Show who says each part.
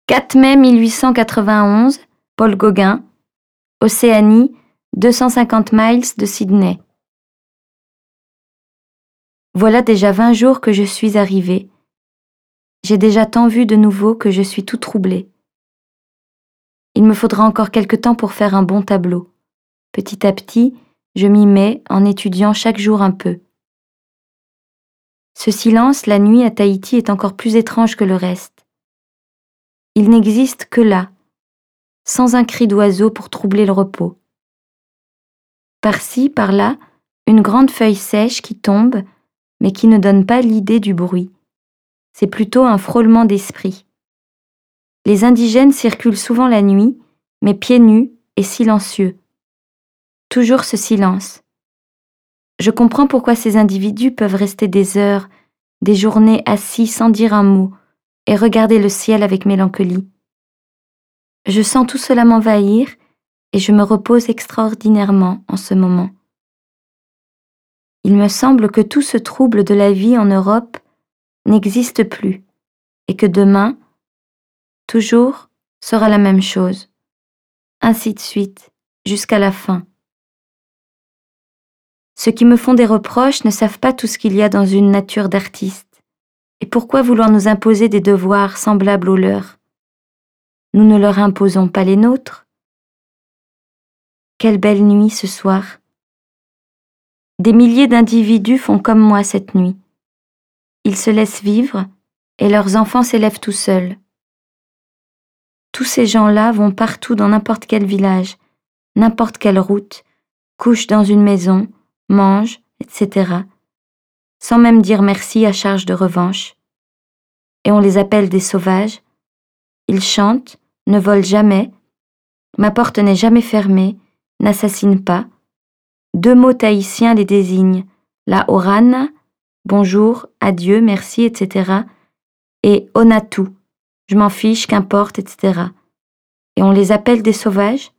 Speaker 1: 4 mai 1891, Paul Gauguin, Océanie, 250 miles de Sydney. Voilà déjà 20 jours que je suis arrivée. J'ai déjà tant vu de nouveau que je suis tout troublée. Il me faudra encore quelque temps pour faire un bon tableau. Petit à petit, je m'y mets en étudiant chaque jour un peu. Ce silence, la nuit à Tahiti, est encore plus étrange que le reste. Il n'existe que là, sans un cri d'oiseau pour troubler le repos. Par-ci, par-là, une grande feuille sèche qui tombe, mais qui ne donne pas l'idée du bruit. C'est plutôt un frôlement d'esprit. Les indigènes circulent souvent la nuit, mais pieds nus et silencieux. Toujours ce silence. Je comprends pourquoi ces individus peuvent rester des heures, des journées assis sans dire un mot et regarder le ciel avec mélancolie. Je sens tout cela m'envahir et je me repose extraordinairement en ce moment. Il me semble que tout ce trouble de la vie en Europe n'existe plus et que demain, toujours, sera la même chose. Ainsi de suite, jusqu'à la fin. Ceux qui me font des reproches ne savent pas tout ce qu'il y a dans une nature d'artiste. Et pourquoi vouloir nous imposer des devoirs semblables aux leurs? Nous ne leur imposons pas les nôtres. Quelle belle nuit ce soir. Des milliers d'individus font comme moi cette nuit. Ils se laissent vivre et leurs enfants s'élèvent tout seuls. Tous ces gens-là vont partout dans n'importe quel village, n'importe quelle route, couchent dans une maison, mangent, etc., sans même dire merci à charge de revanche. Et on les appelle des sauvages. Ils chantent, ne volent jamais, ma porte n'est jamais fermée, n'assassinent pas. 2 mots tahitiens les désignent, la orana, bonjour, adieu, merci, etc., et onatu, je m'en fiche, qu'importe, etc. Et on les appelle des sauvages?